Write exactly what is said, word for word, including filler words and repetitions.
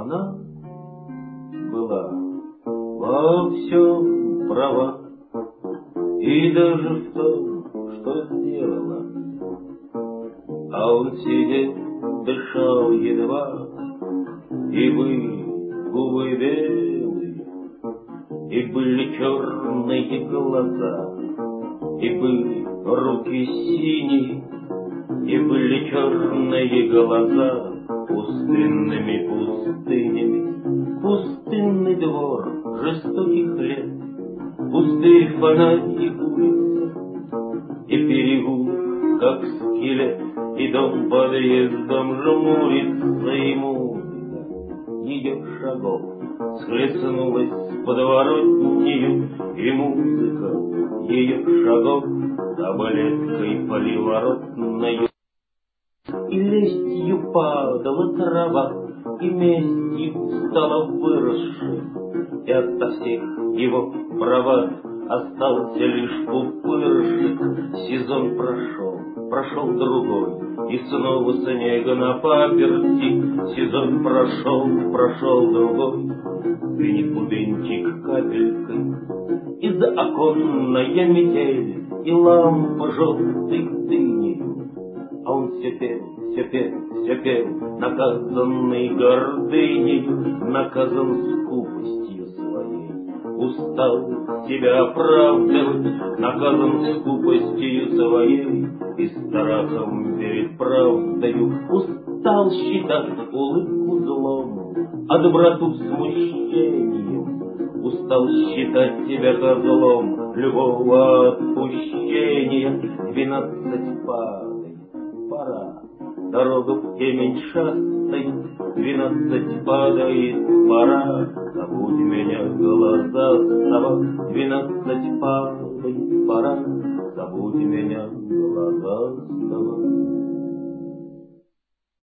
Она была во всем права, и даже в том, что сделала. А он сидел, дышал едва, и были губы белые, и были черные глаза, и были руки синие, и были черные глаза пустынными пустынями. Пустынный двор жестоких лет, пустырь, фонарь и улица, и переулок, как скелет, и дом подъездом жмурится, и музыка ее шагов схлестнулась с подворотнею, и музыка ее шагов таблеткой поливоротною. И лестью падала трава, и местью стала выросшей, и ото всех его права остался лишь пупырышек. Сезон прошел, прошел другой, и снова снега на паперти. Сезон прошел, прошел другой, звенит бубенчик капелькой, и за оконная метель, и лампа желтой дыней. А он все пел, все пел, все пел, наказанный гордыней, наказан скупостью своей. Устал себя оправдывать, наказан скупостью своей и страхом перед правдою. Устал считать улыбку злом, а доброту смущением. Устал считать себя козлом любого отпущения. Двенадцать падай, пора, дорога в темень шастает. Двенадцать падает, пора, забудь меня, глаза сова. Двенадцать падает, пора, забудь меня, глаза сова.